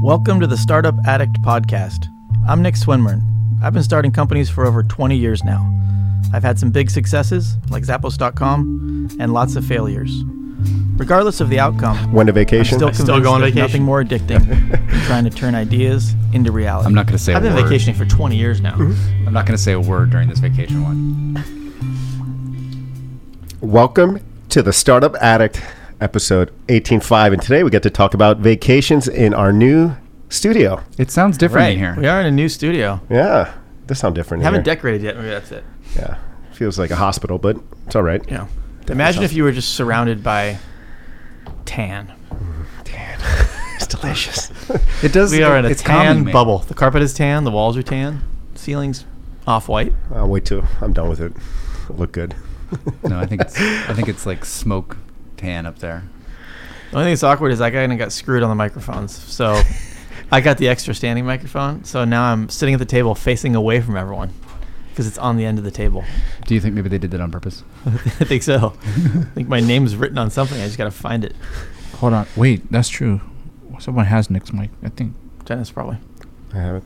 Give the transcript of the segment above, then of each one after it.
Welcome to the Startup Addict podcast. I'm Nick Swinburne. I've been starting companies for over 20 years now. I've had some big successes, like Zappos.com, and lots of failures. Regardless of the outcome, went to vacation. I'm still going on vacation. Nothing more addicting than trying to turn ideas into reality. I'm not going to say a word. I've been vacationing for 20 years now. I'm not going to say a word during this vacation one. Welcome to the Startup Addict, episode 18.5. And today we get to talk about vacations in our new studio. It sounds different in here. We are in a new studio. Yeah, this sounds different. Haven't decorated yet. Maybe that's it. Yeah, feels like a hospital, but it's all right. Yeah. Imagine if you were just surrounded by tan. Tan. It's delicious. It does. We are in a tan calming, bubble. The carpet is tan. The walls are tan. Ceiling's off-white. I'll wait till I'm done with it. It'll look good. No, I think it's like smoke tan up there. The only thing that's awkward is I kind of got screwed on the microphones. So I got the extra standing microphone. So now I'm sitting at the table facing away from everyone because it's on the end of the table. Do you think maybe they did that on purpose? I think so. I think my name's written on something. I just got to find it. Hold on. Wait, that's true. Someone has Nick's mic, I think. Dennis probably. I have it.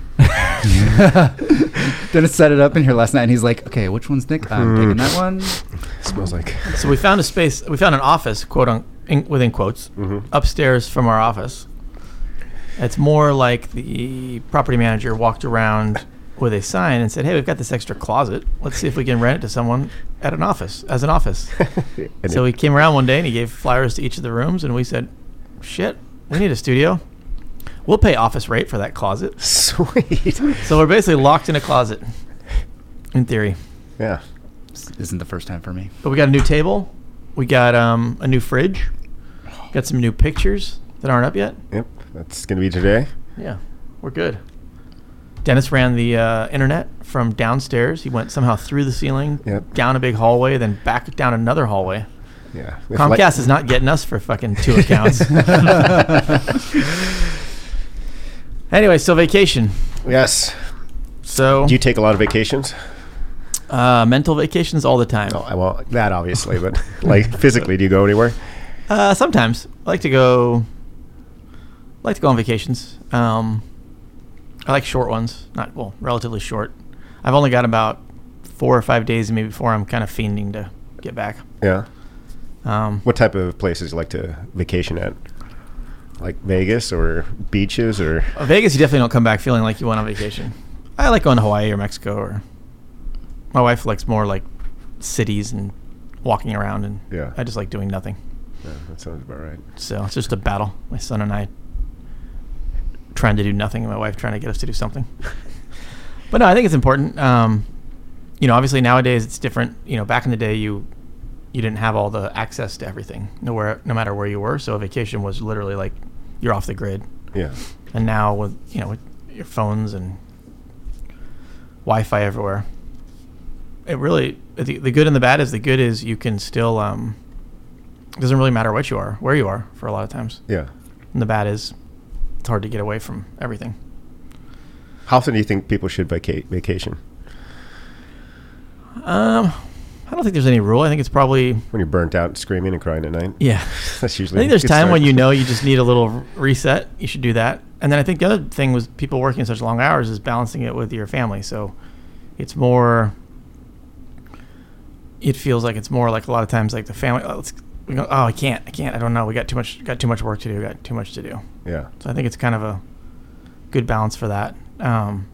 Dennis set it up in here last night, and he's like, "Okay, which one's Nick? I'm taking that one." Smells like. So we found a space. We found an office, within quotes, upstairs from our office. It's more like the property manager walked around with a sign and said, "Hey, we've got this extra closet. Let's see if we can rent it to someone at an office as an office." So he came around one day and he gave flyers to each of the rooms, and we said, "Shit, we need a studio. We'll pay office rate for that closet." Sweet. So we're basically locked in a closet, in theory. Yeah. This isn't the first time for me. But we got a new table. We got a new fridge. Got some new pictures that aren't up yet. Yep. That's going to be today. Yeah, we're good. Dennis ran the internet from downstairs. He went somehow through the ceiling, down a big hallway, then back down another hallway. Yeah. Comcast is not getting us for fucking 2 accounts. Anyway, so vacation. Yes. So do you take a lot of vacations? Mental vacations all the time. Oh, well, that obviously, but like physically, do you go anywhere? Sometimes I like to go on vacations. I like short ones, relatively short. I've only got about 4 or 5 days maybe before I'm kind of fiending to get back. Yeah. What type of places you like to vacation at? Like Vegas or beaches or? Vegas, you definitely don't come back feeling like you went on vacation. I like going to Hawaii or Mexico, or my wife likes more like cities and walking around, and I just like doing nothing. Yeah, that sounds about right. So it's just a battle. My son and I trying to do nothing, and my wife trying to get us to do something. But no, I think it's important. Obviously nowadays it's different. Back in the day you didn't have all the access to everything, no matter where you were. So a vacation was literally like you're off the grid. Yeah. And now with your phones and Wi-Fi everywhere, it really the good and the bad is the good is you can still it doesn't really matter where you are for a lot of times. Yeah. And the bad is it's hard to get away from everything. How often do you think people should vacation? I don't think there's any rule. I think it's probably when you're burnt out, screaming and crying at night. Yeah, that's usually. I think there's time when you just need a little reset. You should do that. And then I think the other thing was people working such long hours is balancing it with your family. So it's more. It feels like it's more like a lot of times like the family. I can't. I don't know. We got too much work to do. Got too much to do. Yeah. So I think it's kind of a good balance for that. And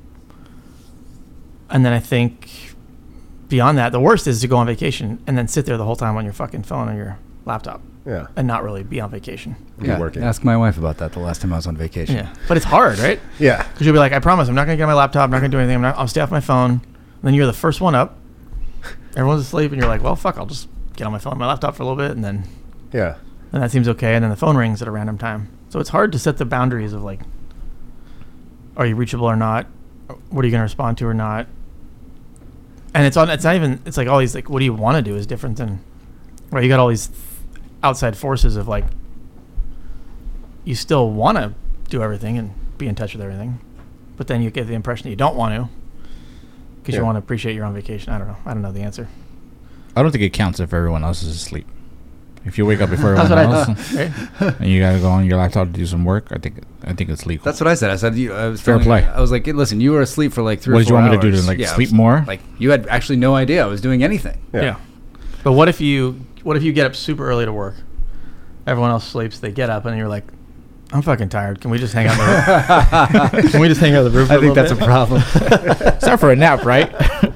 then I think. Beyond that, the worst is to go on vacation and then sit there the whole time on your fucking phone or your laptop. Yeah. And not really be on vacation. Yeah. Working. Ask my wife about that the last time I was on vacation. Yeah. But it's hard, right? Yeah. Because you'll be like, I promise I'm not going to get on my laptop. I'm not going to do anything. I'll stay off my phone. And then you're the first one up. Everyone's asleep. And you're like, well, fuck, I'll just get on my phone and my laptop for a little bit. And then. Yeah. And that seems okay. And then the phone rings at a random time. So it's hard to set the boundaries of like, are you reachable or not? What are you going to respond to or not? And it's like all these, like, what do you want to do is different than, right? You got all these outside forces of like, you still want to do everything and be in touch with everything, but then you get the impression that you don't want to because you want to appreciate you're on vacation. I don't know the answer. I don't think it counts if everyone else is asleep. If you wake up before everyone else and you gotta go on your laptop to do some work, I think I think it's legal. That's what I said. I said I was Fair telling- play. I was like, hey, listen, you were asleep for like 3 or 4 What did you want me to do? hours. To like Yeah, sleep more? Like you had actually no idea I was doing anything. Yeah. But what if you get up super early to work? Everyone else sleeps. They get up, and you're like, I'm fucking tired. Can we just hang out on the roof? Can we just hang out on the roof? I think that's a problem. It's time for a nap, right?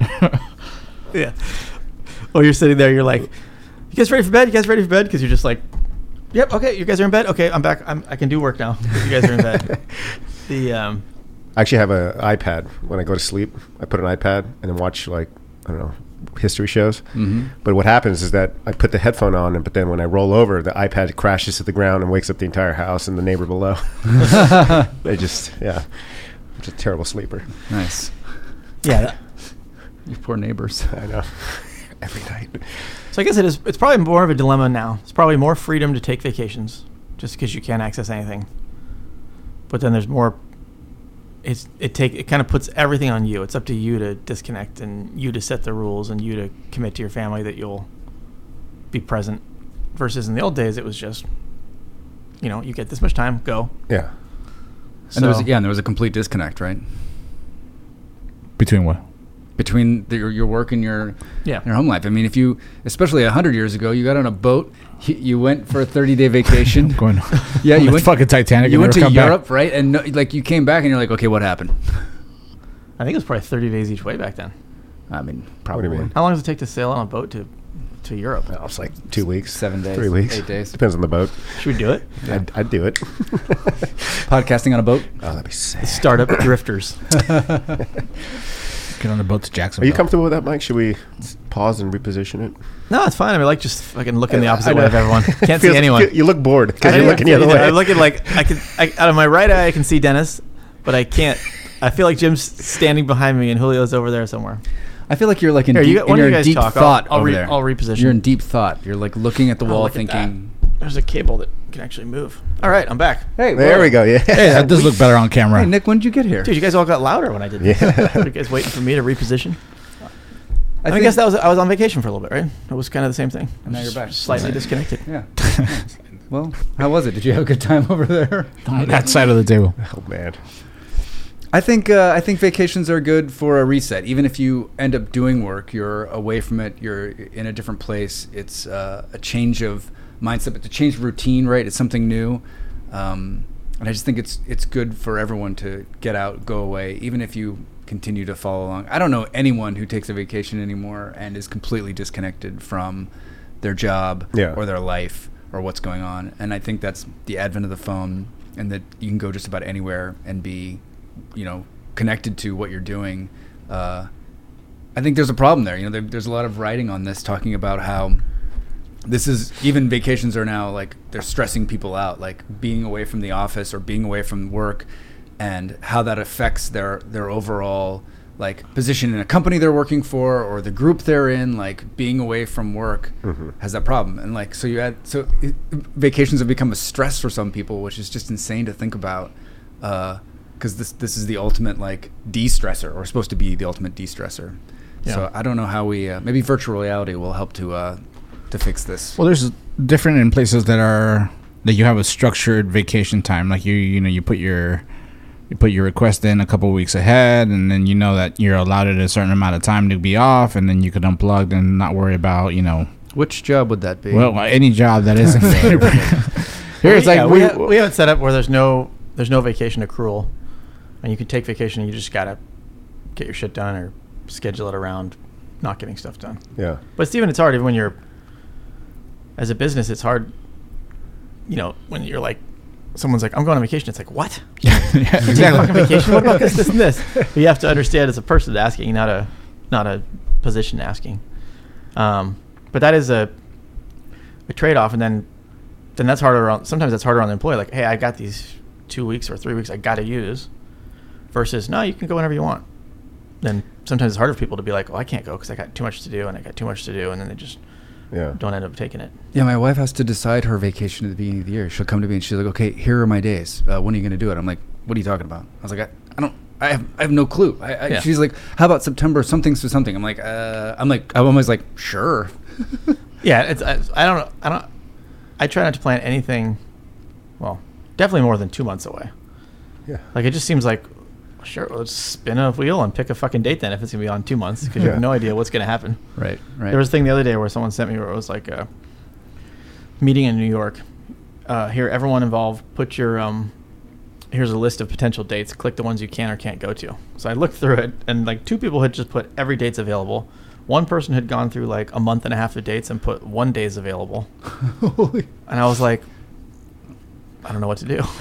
Yeah. Or you're sitting there, you're like, you guys ready for bed? You guys ready for bed? Because you're just like, yep, okay, you guys are in bed? Okay, I'm back. I can do work now. You guys are in bed. I actually have an iPad. When I go to sleep, I put an iPad and then watch, like, I don't know, history shows. Mm-hmm. But what happens is that I put the headphone on, but then when I roll over, the iPad crashes to the ground and wakes up the entire house and the neighbor below. They just, yeah. I'm just a terrible sleeper. Nice. Yeah. You poor neighbors. I know. Every night. So I guess it's probably more of a dilemma now. It's probably more freedom to take vacations just because you can't access anything. But then there's more. It kind of puts everything on you. It's up to you to disconnect and you to set the rules and you to commit to your family that you'll be present. Versus in the old days, it was just, you get this much time, go. Yeah. And there was a complete disconnect, right? Between what? Between your work and your Yeah. home life. I mean, if you, especially 100 years ago, you got on a boat, you went for a 30-day vacation. Going Yeah, you on went fucking Titanic. You and went never to come back. Europe, right? And you came back and you're like, okay, what happened? I think it was probably 30 days each way back then. I mean, What do probably you mean? How long does it take to sail on a boat to Europe? Well, it's like 2 weeks. 7 days. 3 weeks. 8 days. Depends on the boat. Should we do it? I'd do it. Podcasting on a boat. Oh, that'd be sick. Startup drifters. Get on the boat to Are Jacksonville. you comfortable with that, Mike? Should we pause and reposition it? No, it's fine. I mean, like just fucking look in the opposite I know. way of everyone. Can't see Feels- anyone. You look bored because I you're do. looking the other way. I'm looking like out of my right eye, I can see Dennis, but I can't. I feel like Jim's standing behind me and Julio's over there somewhere. I feel like you're like in Here, deep, one of you're you in guys deep talk. thought I'll over there. reposition. You're in deep thought. You're like looking at the wall, look at that. thinking, There's a cable that can actually move. All right, I'm back. "Hey, There we go. Yeah. Hey, that does look better on camera. Hey, Nick, when did you get here?" Dude, you guys all got louder when I did this. Yeah. Were you guys waiting for me to reposition? I think- guess I was on vacation for a little bit, right? It was kind of the same thing. And now I was you're back. Slightly Right. disconnected. Yeah. Well, how was it? Did you have a good time over there? On that side of the table. Oh man. I think vacations are good for a reset. Even if you end up doing work, you're away from it. You're in a different place. It's a change of mindset, it's a change of routine, right? It's something new, and I just think it's good for everyone to get out, go away, even if you continue to follow along. I don't know anyone who takes a vacation anymore and is completely disconnected from their job or their life or what's going on. And I think that's the advent of the phone, and that you can go just about anywhere and be, connected to what you're doing. I think there's a problem there. There's a lot of writing on this talking about how this is, even vacations are now like they're stressing people out, like being away from the office or being away from work, and how that affects their overall like position in a company they're working for or the group they're in. Like being away from work has that problem, and like vacations have become a stress for some people, which is just insane to think about. Because this is the ultimate like de-stressor, or supposed to be the ultimate de-stressor. Yeah. So I don't know how we maybe virtual reality will help to fix this. Well, there's different in places that you have a structured vacation time. Like you put your request in a couple of weeks ahead, and then you know that you're allowed a certain amount of time to be off, and then you could unplug and not worry about Which job would that be? well, any job that isn't here. It's like we have it set up where there's no vacation accrual, and you can take vacation and you just gotta get your shit done or schedule it around not getting stuff done. Yeah. But Steven, it's hard even when you're as a business. It's hard, when you're like, someone's like, I'm going on vacation. It's like, what? yeah, You take a exactly. fucking vacation? What about this, and this? But you have to understand as a person asking, not a position asking. But that is a trade-off, and then that's harder sometimes that's harder on the employee. Like, hey, I got these 2 weeks or 3 weeks I got to use, versus no, you can go whenever you want. Then sometimes it's harder for people to be like, well, I can't go because I got too much to do, and I got too much to do, and then they just don't end up taking it. Yeah, my wife has to decide her vacation at the beginning of the year. She'll come to me and she's like, "Okay, here are my days. When are you going to do it?" I'm like, "What are you talking about?" I was like, I have no clue. She's like, "How about September something's to something?" I'm always like, "Sure." Yeah, I try not to plan anything. Well, definitely more than 2 months away. Yeah. Like, it just seems like, sure, let's spin a wheel and pick a fucking date then if it's going to be on 2 months, because you Yeah. have no idea what's going to happen. Right. There was a thing the other day where someone sent me where it was like a meeting in New York. Here, everyone involved, put your, here's a list of potential dates. Click the ones you can or can't go to. So I looked through it, and like 2 people had just put every date's available. One person had gone through like a month and a half of dates and put 1 day's available. And I was like, I don't know what to do.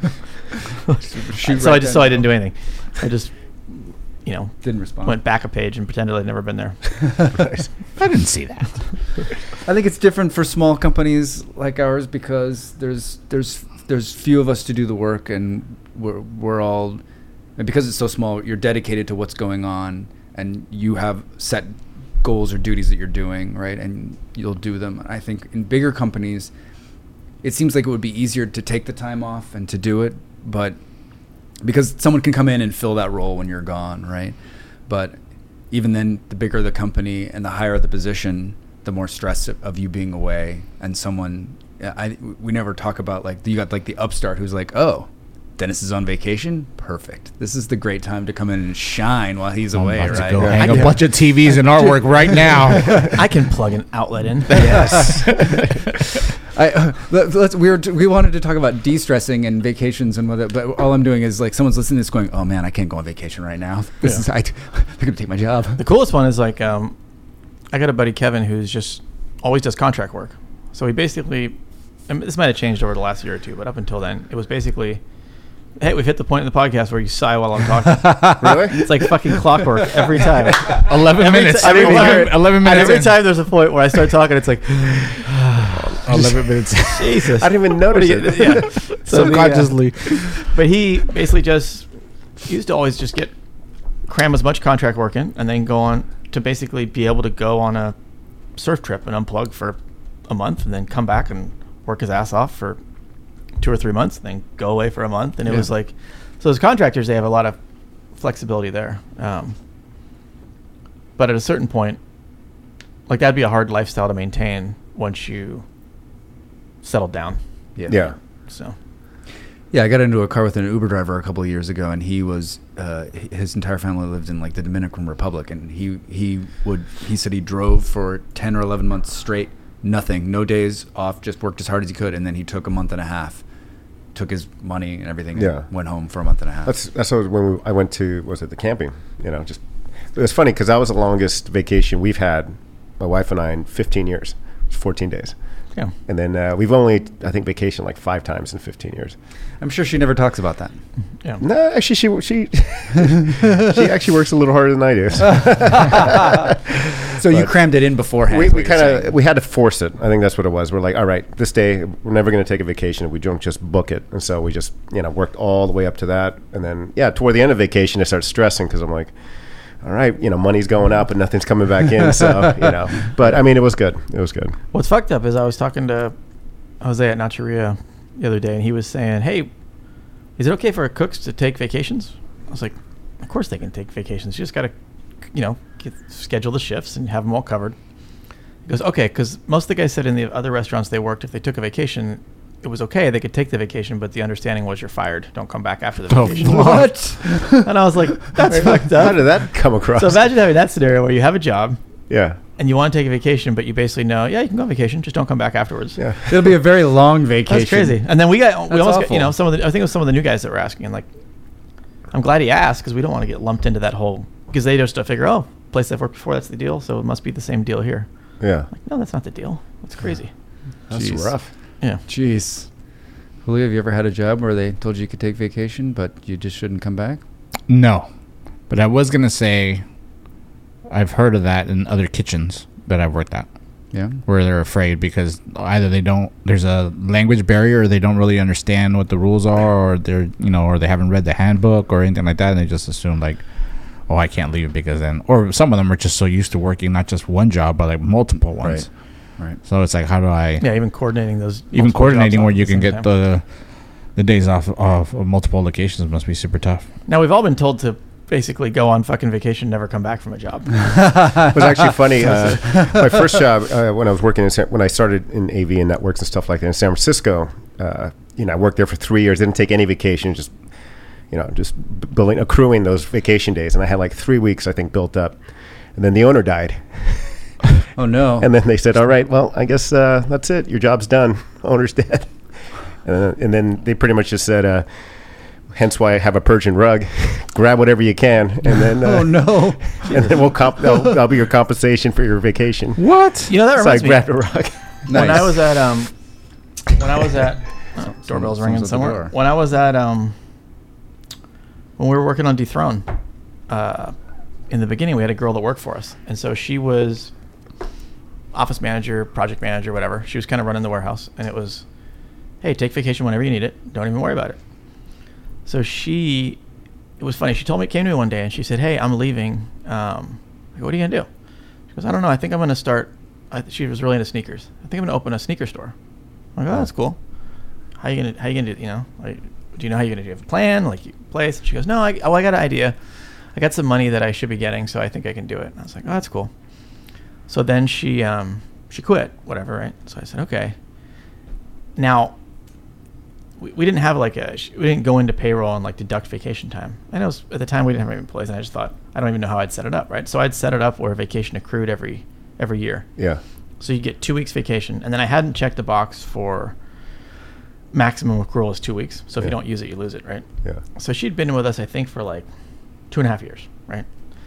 So I didn't do anything. I just, didn't respond. went back a page and pretended I'd never been there. Right. I didn't see that. I think it's different for small companies like ours because there's few of us to do the work, and we're all, and because it's so small, you're dedicated to what's going on, and you have set goals or duties that you're doing, right? And you'll do them. I think in bigger companies, it seems like it would be easier to take the time off and to do it, but because someone can come in and fill that role when you're gone, right? But even then, the bigger the company and the higher the position, the more stress of you being away. And we never talk about, like, you got like the upstart who's like, oh, Dennis is on vacation? Perfect. This is the great time to come in and shine while he's away, I'm about right? to go hang a bunch of TVs and artwork right now. I can plug an outlet in. Yes. We wanted to talk about de-stressing and vacations and whether, but all I'm doing is like someone's listening to this going, oh man, I can't go on vacation right now. They're going to take my job. The coolest one is like, I got a buddy, Kevin, who's just always does contract work. So he basically, and this might have changed over the last year or 2, but up until then, it was basically, hey, we've hit the point in the podcast where you sigh while I'm talking. Really? It's like fucking clockwork every time. 11 minutes. Every 11 minutes. every in. time there's a point where I start talking, it's like, 11 minutes. Jesus. I didn't even notice it. Yeah. So Subconsciously. but he basically he used to always just cram as much contract work in and then go on to basically be able to go on a surf trip and unplug for a month and then come back and work his ass off for 2 or 3 months and then go away for a month. And it was like, so as contractors, they have a lot of flexibility there. But at a certain point, like, that'd be a hard lifestyle to maintain once you settled down. Yeah. So Yeah, I got into a car with an Uber driver a couple of years ago, and he was his entire family lived in like the Dominican Republic, and he said he drove for 10 or 11 months straight, nothing, no days off, just worked as hard as he could, and then he took a month and a half, took his money and everything, and went home for a month and a half. That's when I went to, was it the camping? Just it was funny because that was the longest vacation we've had, my wife and I, in 15 years. It was 14 days. yeah. And then we've only, I think, vacationed like 5 times in 15 years. I'm sure she never talks about that. Yeah. No, actually, she she actually works a little harder than I do. So you crammed it in beforehand. We had to force it. I think that's what it was. We're like, all right, this day we're never going to take a vacation. We don't just book it, and so we just worked all the way up to that, and then toward the end of vacation I started stressing because I'm like, all right, money's going up and nothing's coming back in. So but I mean, it was good. It was good. What's fucked up is I was talking to Jose at Nacheria the other day, and he was saying, hey, is it okay for cooks to take vacations? I was like, of course they can take vacations. You just got to, schedule the shifts and have them all covered. He goes, okay, because most of the guys said in the other restaurants they worked, if they took a vacation, it was okay. They could take the vacation, but the understanding was you're fired. Don't come back after the vacation. What? And I was like, that's fucked up. How did that come across? So imagine having that scenario where you have a job Yeah. and you want to take a vacation, but you basically know, yeah, you can go on vacation, just don't come back afterwards. Yeah. It'll be a very long vacation. That's crazy. And then we almost awful. got, I think it was some of the new guys that were asking, and like, I'm glad he asked because we don't want to get lumped into that whole, because they just figure, oh, place I've worked before, that's the deal, so it must be the same deal here. Yeah. Like, no, that's not the deal. That's crazy. That's Jeez. rough. Yeah. Jeez. Julio, have you ever had a job where they told you could take vacation, but you just shouldn't come back? No. But I was going to say, I've heard of that in other kitchens that I've worked at. Yeah. Where they're afraid because either there's a language barrier, or they don't really understand what the rules are, or or they haven't read the handbook or anything like that, and they just assume like, oh, I can't leave because then, or some of them are just so used to working not just one job, but like multiple ones. Right. So it's like, how do I, Yeah, even coordinating those. even multiple coordinating jobs where on you at can same get time. the days off of multiple locations must be super tough. Now, we've all been told to basically go on fucking vacation, never come back from a job. It was actually funny. My first job when I was working when I started in AV and networks and stuff like that in San Francisco, I worked there for 3 years. Didn't take any vacation. Just just accruing those vacation days. And I had like 3 weeks, I think, built up. And then the owner died. Oh, no. And then they said, all right, well, I guess that's it. Your job's done. Owner's dead. And then they pretty much just said, hence why I have a Persian rug. Grab whatever you can. And then, oh, no. And then that'll be your compensation for your vacation. What? That So I reminds me. grabbed a rug. Nice. When I was at doorbell's ringing at the somewhere. door. When I was at when we were working on Dethrone, in the beginning we had a girl that worked for us, and so she was office manager, project manager, whatever. She was kind of running the warehouse, and it was, hey, take vacation whenever you need it. Don't even worry about it. So it was funny. She came to me one day and she said, hey, I'm leaving. I go, what are you gonna do? She goes, I don't know. I think I'm gonna start. She was really into sneakers. I think I'm gonna open a sneaker store. I'm like, oh, that's cool. How you gonna do? Do you know how you're gonna do? You have a plan, like you place? She goes, no, I got an idea. I got some money that I should be getting, so I think I can do it. And I was like, oh, that's cool. So then she quit, whatever, right? So I said, okay. Now, we didn't have we didn't go into payroll and deduct vacation time. I know at the time we didn't have any employees, and I just thought, I don't even know how I'd set it up, right? So I'd set it up where vacation accrued every year. Yeah. So you get 2 weeks vacation, and then I hadn't checked the box for maximum accrual is 2 weeks. So if you don't use it, you lose it, right? Yeah. So she'd been with us, I think, for 2.5 years, right?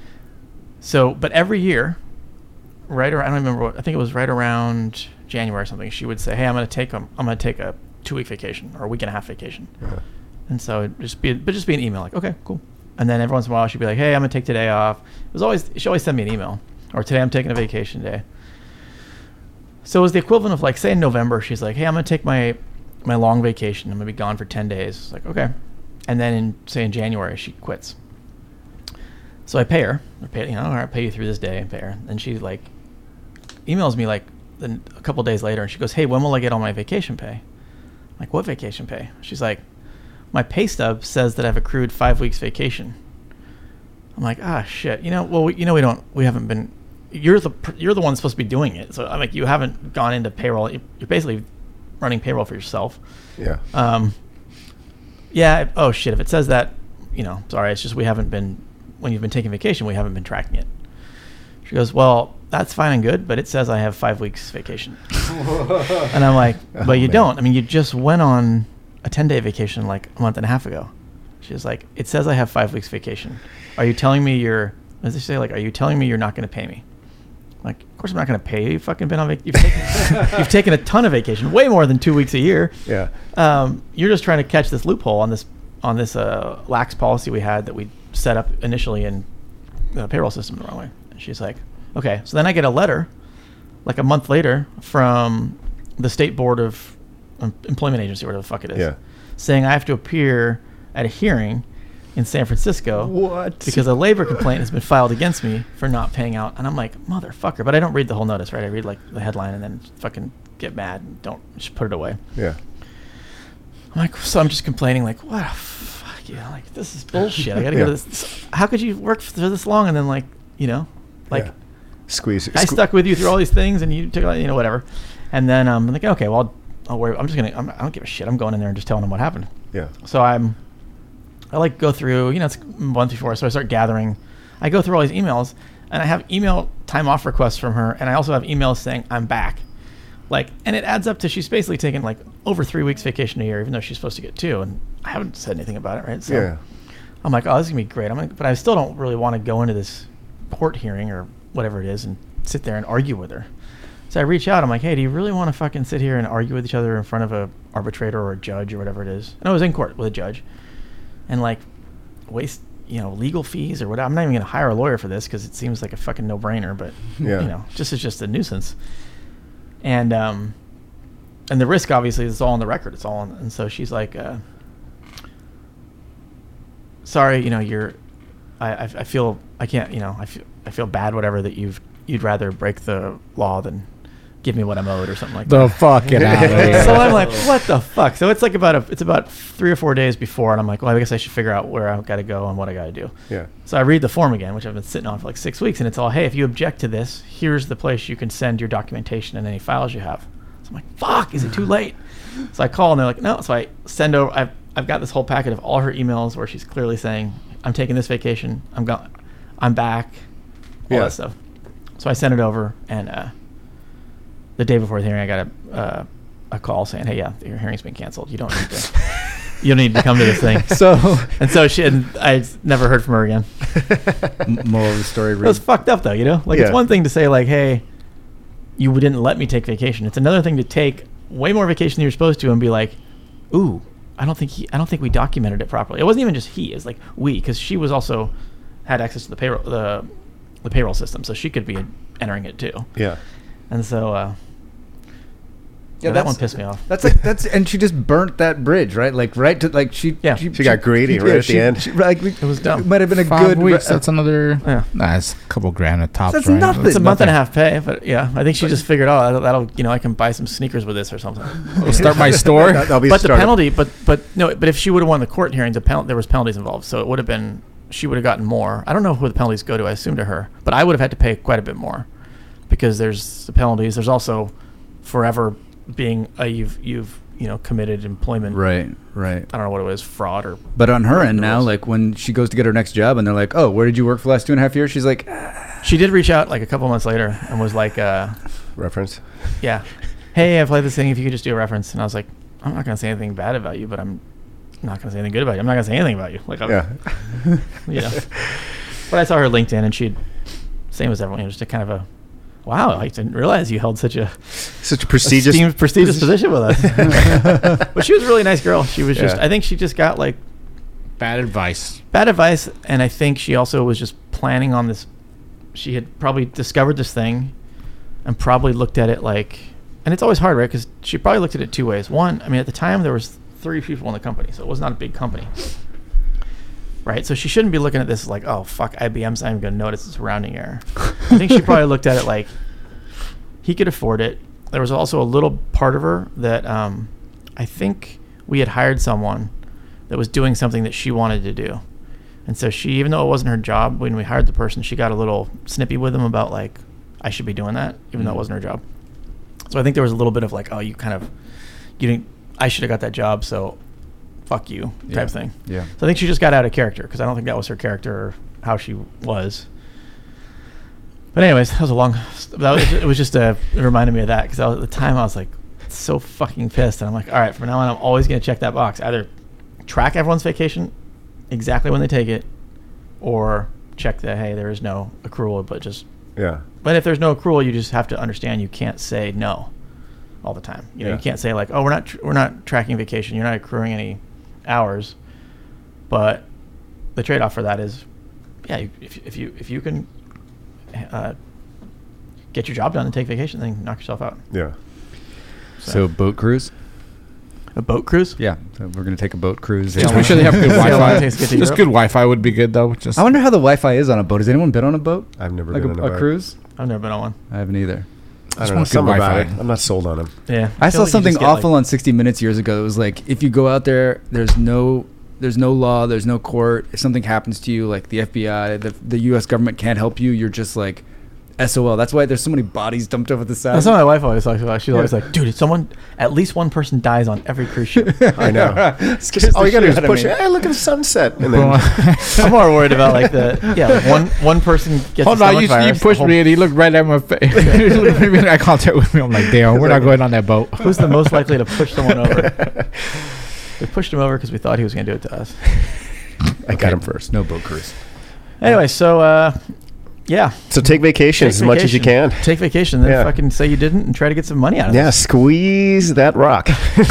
So, but every year, right around, I don't remember I think it was right around January or something, she would say, hey, I'm going to take a 2-week vacation or a week and a half vacation. Yeah. And so it'd just be an email, okay, cool. And then every once in a while she'd be like, hey, I'm going to take today off. She always send me an email, or today I'm taking a vacation day. So it was the equivalent of say in November, she's like, hey, I'm going to take my long vacation. I'm going to be gone for 10 days. It's like, okay. And then in January, she quits. So I pay her. All right, I'll pay you through this day and pay her. And she emails me a couple days later, and she goes, hey, when will I get all my vacation pay? I'm like, what vacation pay? She's like, my pay stub says that I've accrued 5 weeks vacation. I'm like, shit. We haven't been. You're the one supposed to be doing it. So I'm like, you haven't gone into payroll. You're basically running payroll for yourself. Yeah. Yeah. Oh shit. If it says that, sorry. It's just we haven't been. When you've been taking vacation, we haven't been tracking it. She goes, well, that's fine and good, but it says I have 5 weeks vacation. And I'm like, but you don't. I mean, you just went on a 10-day vacation a month and a half ago. She's like, it says I have 5 weeks vacation. Are you telling me are you telling me you're not going to pay me? I'm like, of course I'm not going to pay you. You've fucking been on vacation. You've taken a ton of vacation, way more than 2 weeks a year. Yeah. You're just trying to catch this loophole on this lax policy we had that we set up initially in the payroll system the wrong way. And she's like, okay. So then I get a letter a month later from the State Board of Employment Agency, whatever the fuck it is, saying I have to appear at a hearing in San Francisco. What? Because a labor complaint has been filed against me for not paying out. And I'm like, motherfucker. But I don't read the whole notice, right? I read the headline and then fucking get mad and don't just put it away. Yeah. I'm like, so I'm just complaining what the fuck, this is bullshit. I gotta go to this. How could you work for this long and then squeeze. I stuck with you through all these things and you took whatever. And then I'm like, okay, well, I'll worry. I don't give a shit. I'm going in there and just telling them what happened. Yeah. So I go through, it's a month before, so I start gathering. I go through all these emails, and I have email time off requests from her, and I also have emails saying I'm back. And it adds up to she's basically taken over 3 weeks vacation a year, even though she's supposed to get 2, and I haven't said anything about it, right? So I'm like, oh, this is gonna be great. But I still don't really want to go into this court hearing or whatever it is and sit there and argue with her. So I reach out. I'm like, hey, do you really want to fucking sit here and argue with each other in front of a arbitrator or a judge or whatever it is? And I was in court with a judge, and waste legal fees or whatever. I'm not even gonna hire a lawyer for this because it seems like a fucking no-brainer. But it's just a nuisance. And the risk obviously is all on the record. It's all on. And so she's like, sorry, I feel I can't, I feel bad, whatever, that you'd rather break the law than give me what I'm owed or something like that. The fucking out of here. So I'm like, what the fuck? So it's about 3 or 4 days before, and I'm like, well, I guess I should figure out where I've got to go and what I got to do. Yeah. So I read the form again, which I've been sitting on for 6 weeks, and it's all, hey, if you object to this, here's the place you can send your documentation and any files you have. So I'm like, fuck, is it too late? So I call, and they're like, no. So I send over, I've got this whole packet of all her emails where she's clearly saying, I'm taking this vacation. I'm back. All Yeah. that stuff. So I sent it over, and the day before the hearing, I got a call saying, "Hey, yeah, your hearing's been canceled. You don't need to come to this thing." So, I never heard from her again. moral of the story: It was fucked up, though. Like Yeah. it's one thing to say like, "Hey, you didn't let me take vacation." It's another thing to take way more vacation than you're supposed to and be like, "Ooh, I don't think we documented it properly." It wasn't even just he; it's like we, because she was also had access to the payroll system, so she could be entering it too. Yeah. And so, that one pissed me off. And she just burnt that bridge, right? Like she got greedy right at the end. It was dumb. It might have been a 5 good weeks. That's another. Yeah. That's a couple grand at tops. That's right? nothing. It's a month and a half pay, but yeah, I think she just figured, that'll I can buy some sneakers with this or something. We'll start my store. That'll be But the started. penalty, but if she would have won the court hearings, there was penalties involved, so it would have been, she would have gotten more. I don't know who the penalties go to. I assume to her, but I would have had to pay quite a bit more because there's the penalties. There's also forever being you've committed employment. Right. I don't know what it was, fraud or. But on her end now, rules. like when she goes to get her next job and they're like, "Oh, where did you work for the last 2.5 years?" She's like, She did reach out like a couple months later and was like, Reference. yeah, hey, I played this thing. If you could just do a reference, and I was like, I'm not gonna say anything bad about you, but I'm not gonna say anything good about you. I'm not gonna say anything about you. Like, But I saw her LinkedIn, and she'd same as everyone, just a kind of a, wow, I didn't realize you held such a Prestigious position with us. But she was a really nice girl. She was just, Yeah. I think she just got like Bad advice. and I think she also was just planning on this. She had probably discovered this thing and probably looked at it like, and it's always hard, right? Because she probably looked at it two ways. One, I mean, at the time there was 3 people in the company, so it was not a big company, right? So she shouldn't be looking at this like, oh fuck, IBM's not even going to notice it's a rounding error. I think she probably looked at it like he could afford it. There was also a little part of her that I think we had hired someone that was doing something that she wanted to do. And so she, even though it wasn't her job, when we hired the person, she got a little snippy with him about like, I should be doing that, even though it wasn't her job. So I think there was a little bit of like, oh, you didn't, I should have got that job, so fuck you type thing. Yeah. So I think she just got out of character because I don't think that was her character or how she was. But anyways, that was a long, it was just it reminded me of that because at the time I was like so fucking pissed. And I'm like, all right, from now on, I'm always going to check that box. Either track everyone's vacation, exactly when they take it, or check that, hey, there is no accrual, but if there's no accrual, you just have to understand you can't say no all the time. You can't say like, oh, we're not tracking vacation, you're not accruing any hours. But the trade-off for that is, yeah, if you can get your job done and take vacation, then knock yourself out. Yeah. So boat cruise. A boat cruise? Yeah, so we're gonna take a boat cruise. Just make sure they have good Yeah, Wi-Fi. it takes to get to Just Europe. good Wi-Fi would be good though. Just I wonder how the Wi-Fi is on a boat. Has anyone been on a boat? I've never Like been on a boat. cruise? I've never been on one. I haven't either. I don't know. want good Something about it. Wi-Fi. I'm not sold on them. Yeah. I feel saw like you something just get, awful on 60 Minutes years ago. It was like, if you go out there, there's no law, there's no court. If something happens to you, like the FBI, the U.S. government can't help you. You're just like SOL. That's why there's so many bodies dumped over the side. That's what my wife always talks about. She's always like, dude, at least one person dies on every cruise ship. I know. All you gotta do is push it. Hey, look at the sunset. And then I'm more worried about like one person gets hold the on, stomach you virus, the pushed whole- me and he looked right at my face. He looked at me in eye contact with me. I'm like, damn, we're not going on that boat. Who's the most likely to push someone over? We pushed him over because we thought he was going to do it to us. I got him first. No boat cruise. Anyway, so yeah. So take vacations Take as much as you vacation. can. Take vacation, then Yeah. fucking say you didn't and try to get some money out of Yeah, it. squeeze that rock.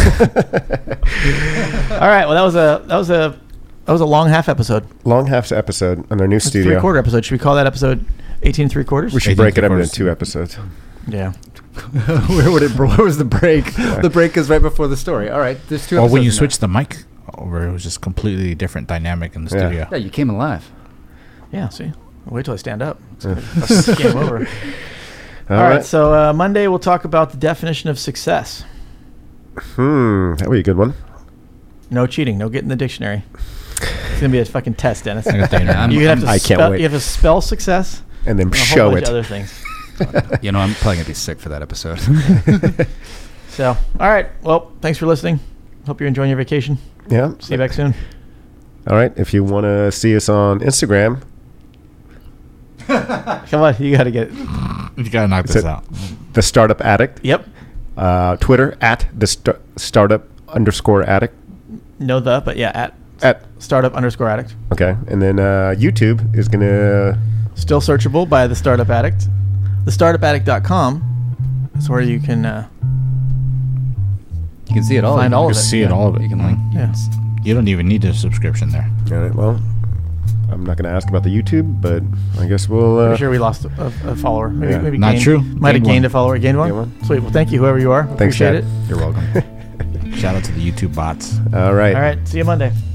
All right. Well, that was a long half episode. Long half episode on our new It's a studio. 3/4 episode. Should we call that episode 18 3/4? We should 18 break it up into 3/4. 2 episodes. Yeah. Where was the break? The break is right before the story. All right, there's 2 Or episodes when you in there. switch the mic over, it was just completely different dynamic in the Yeah. studio. Yeah, you came alive. Yeah. See, wait till I stand up. It's game over. All All right. right. So Monday we'll talk about the definition of success. That would be a good one. No cheating. No getting the dictionary. It's gonna be a fucking test, Dennis. I got the internet. You have to I can't spell, wait. You have to spell success And then and a whole show bunch it. of other things. You know, I'm probably gonna be sick for that episode. So, all right. Well, thanks for listening. Hope you're enjoying your vacation. Yeah. See you back soon. All right. If you want to see us on Instagram, Come on, you got to get. You gotta knock Is this it- out. the Startup Addict. Yep. Twitter at the startup_addict. No the, but yeah, At startup_addict. okay, and then YouTube is gonna. Still searchable by the Startup Addict. TheStartupAddict.com is where you can. You can see it all. Find You all can of You it. see it all of it. You can like. Yeah. You don't even need a subscription there. All right. Well, I'm not gonna ask about the YouTube, but I guess we'll. Pretty sure we lost a follower. Maybe, Yeah. maybe Not gained, true. Might have Gained gained one. a follower. Gained one? Gained one. Sweet. Well, thank you, whoever you are. Thanks, Appreciate Chad. it. You're welcome. Shout out to the YouTube bots. All right. All right. See you Monday.